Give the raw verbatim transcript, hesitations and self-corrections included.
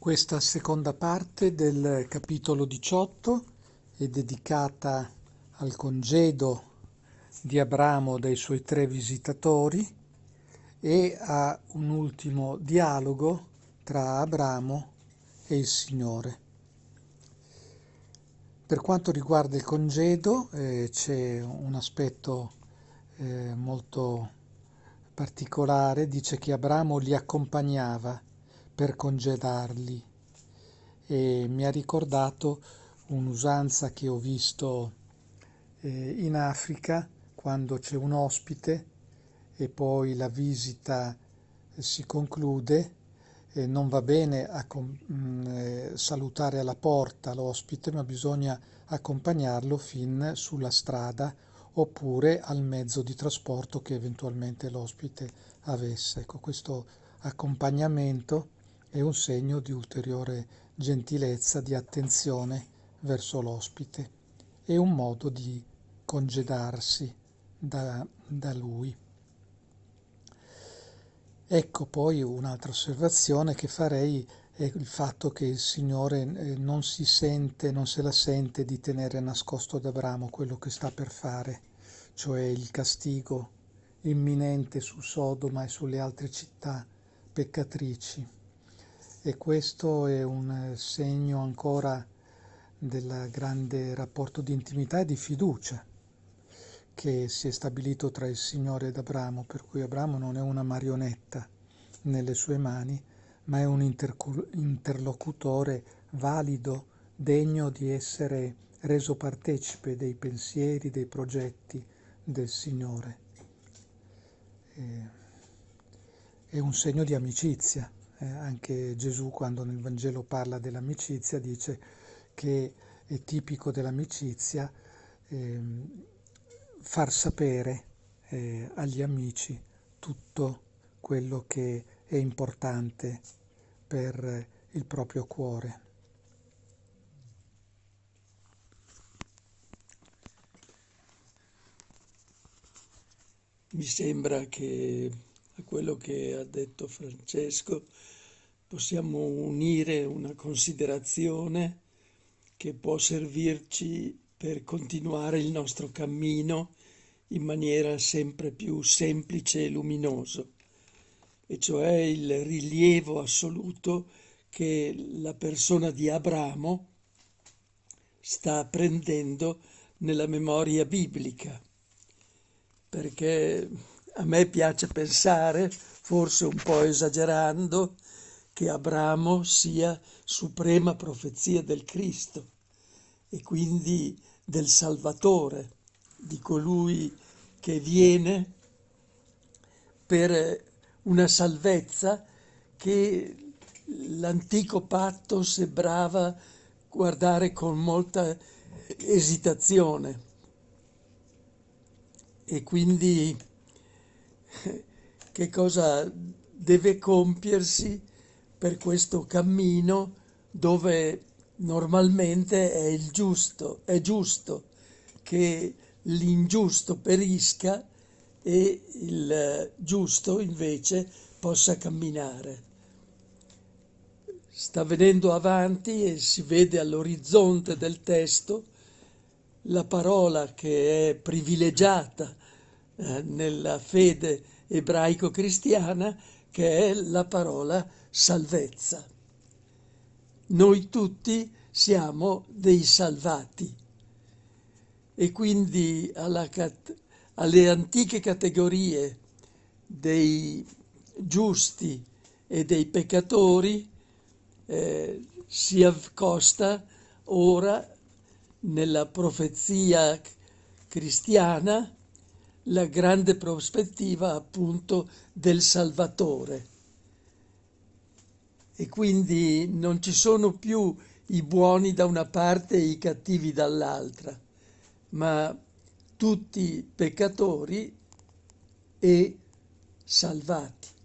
Questa seconda parte del capitolo diciotto è dedicata al congedo di Abramo dai suoi tre visitatori e a un ultimo dialogo tra Abramo e il Signore. Per quanto riguarda il congedo, eh, c'è un aspetto eh, molto particolare. Dice che Abramo li accompagnava per congedarli e mi ha ricordato un'usanza che ho visto eh, in Africa, quando c'è un ospite e poi la visita si conclude. E non va bene a mh, salutare alla porta l'ospite, ma bisogna accompagnarlo fin sulla strada oppure al mezzo di trasporto che eventualmente l'ospite avesse. Ecco, questo accompagnamento è un segno di ulteriore gentilezza, di attenzione verso l'ospite. È un modo di congedarsi da, da lui. Ecco, poi un'altra osservazione che farei è il fatto che il Signore non si sente, non se la sente di tenere nascosto ad Abramo quello che sta per fare, cioè il castigo imminente su Sodoma e sulle altre città peccatrici. E questo è un segno ancora del grande rapporto di intimità e di fiducia che si è stabilito tra il Signore ed Abramo, per cui Abramo non è una marionetta nelle sue mani, ma è un intercu- interlocutore valido, degno di essere reso partecipe dei pensieri, dei progetti del Signore. E, è un segno di amicizia. Eh, anche Gesù, quando nel Vangelo parla dell'amicizia, dice che è tipico dell'amicizia ehm, far sapere eh, agli amici tutto quello che è importante per il proprio cuore. Mi sembra che a quello che ha detto Francesco possiamo unire una considerazione che può servirci per continuare il nostro cammino in maniera sempre più semplice e luminoso, e cioè il rilievo assoluto che la persona di Abramo sta prendendo nella memoria biblica, perché a me piace pensare, forse un po' esagerando, che Abramo sia suprema profezia del Cristo e quindi del Salvatore, di colui che viene per una salvezza che l'antico patto sembrava guardare con molta esitazione. E quindi che cosa deve compiersi per questo cammino dove normalmente è il giusto, è giusto che l'ingiusto perisca e il giusto invece possa camminare. Sta venendo avanti e si vede all'orizzonte del testo la parola che è privilegiata eh, nella fede ebraico-cristiana, che è la parola salvezza. Noi tutti siamo dei salvati e quindi alla cat- alle antiche categorie dei giusti e dei peccatori eh, si accosta ora nella profezia cristiana la grande prospettiva appunto del Salvatore. E quindi non ci sono più i buoni da una parte e i cattivi dall'altra, ma tutti peccatori e salvati.